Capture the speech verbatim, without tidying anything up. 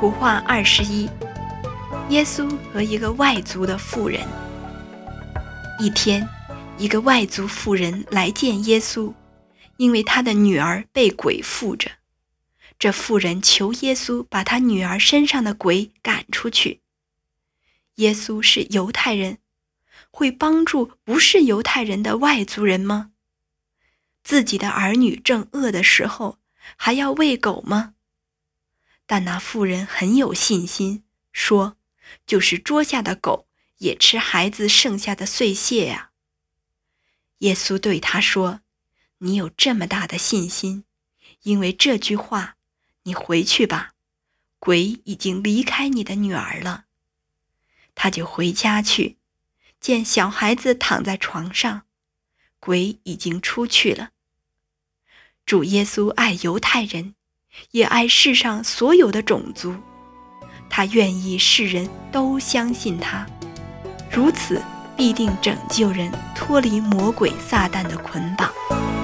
图画二十一，耶稣和一个外族的妇人。一天，一个外族妇人来见耶稣，因为她的女儿被鬼附着。这妇人求耶稣把她女儿身上的鬼赶出去。耶稣是犹太人，会帮助不是犹太人的外族人吗？自己的儿女正饿的时候，还要喂狗吗？但那妇人很有信心，说，就是捉下的狗也吃孩子剩下的碎屑呀、啊。耶稣对他说，你有这么大的信心，因为这句话，你回去吧，鬼已经离开你的女儿了。他就回家去，见小孩子躺在床上，鬼已经出去了。主耶稣爱犹太人，也爱世上所有的种族，他愿意世人都相信他，如此必定拯救人脱离魔鬼撒旦的捆绑。